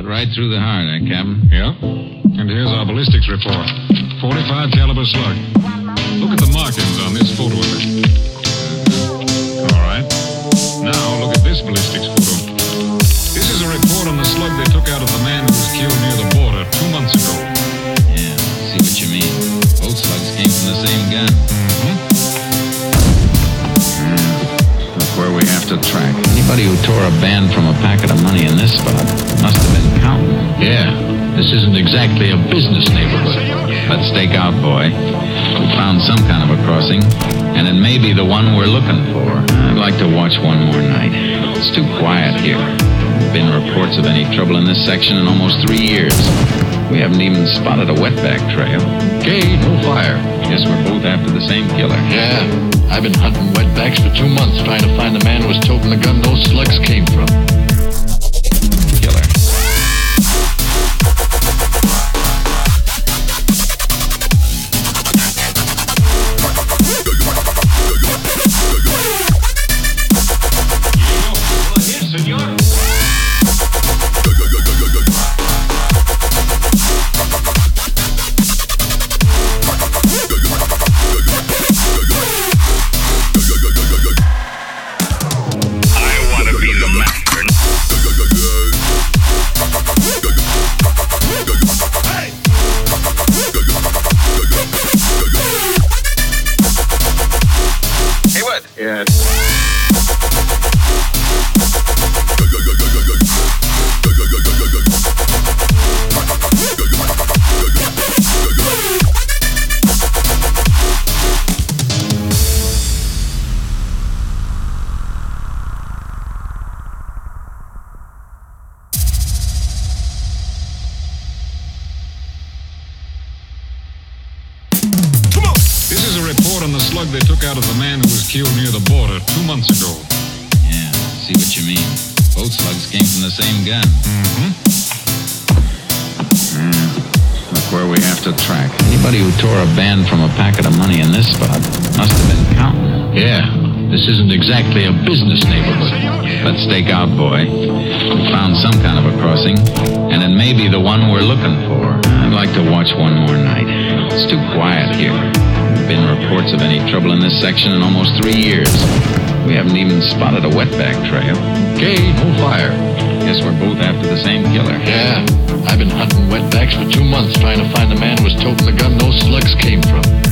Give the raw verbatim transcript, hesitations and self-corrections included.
Cut right through the heart, eh, Captain? Yeah. And here's our ballistics report. forty-five caliber slug. Look at the markings on this photo of it. All right. Now look at this ballistics photo. This is a report on the slug they took out of the man who was killed near the border two months ago. Yeah, see what you mean. Both slugs came from the same gun. Mm-hmm. Yeah. Look where we have to track. Anybody who tore a band from a packet of money in this spot must have been counting. Yeah, this isn't exactly a business neighborhood. Let's stake out, boy. We found some kind of a crossing, and it may be the one we're looking for. I'd like to watch one more night. It's too quiet here. There have been reports of any trouble in this section in almost three years. We haven't even spotted a wetback trail. Okay, no fire. Guess we're both after the same killer. Yeah, I've been hunting wetbacks for two months trying to find the man who was toting the gun those slugs came from. Killer. Yes. This is a report on the slug they took out of the man who was killed near the border two months ago. Yeah, see what you mean. Both slugs came from the same gun. Mm-hmm. Yeah. Look where we have to track. Anybody who tore a band from a packet of money in this spot must have been counting. Yeah, this isn't exactly a business neighborhood. Let's stake out, boy. We found some kind of a crossing, and it may be the one we're looking for. I'd like to watch one more night. It's too quiet here. There have been reports of any trouble in this section in almost three years. We haven't even spotted a wetback trail. Okay, no fire. Guess we're both after the same killer. Yeah, I've been hunting wetbacks for two months trying to find the man who was toting the gun those slugs came from.